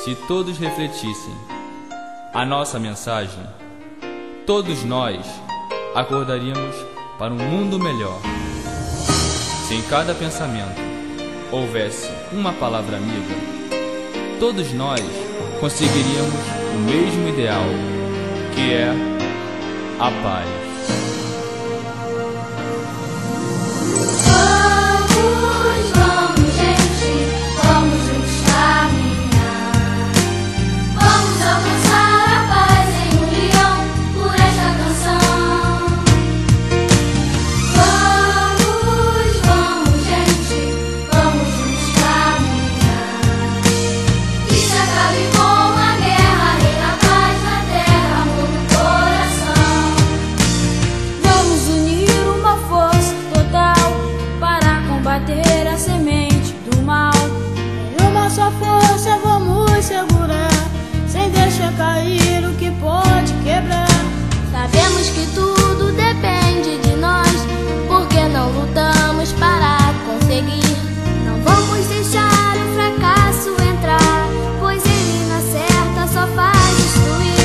Se todos refletissem a nossa mensagem, todos nós acordaríamos para um mundo melhor. Se em cada pensamento houvesse uma palavra amiga, todos nós conseguiríamos o mesmo ideal, que é a paz. A semente do mal, em uma só força vamos segurar, sem deixar cair o que pode quebrar. Sabemos que tudo depende de nós, porque não lutamos para conseguir. Não vamos deixar o fracasso entrar, pois ele na certa só faz destruir.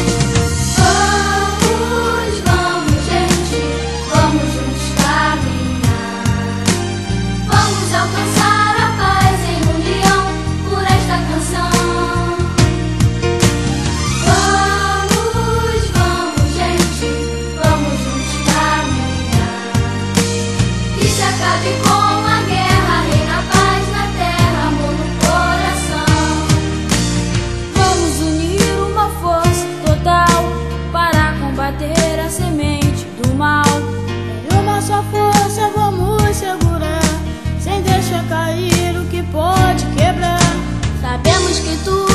Vamos, gente, vamos juntos caminhar. Vamos alcançar a paz em união por esta canção. Vamos, gente, vamos juntos caminhar. Que se acabe com a guerra, reina a paz na terra, amor no coração. Vamos unir uma força total para combater a semente do mal. Em uma só força vamos segurar, sem deixar cair o que pode quebrar. Sabemos que tudo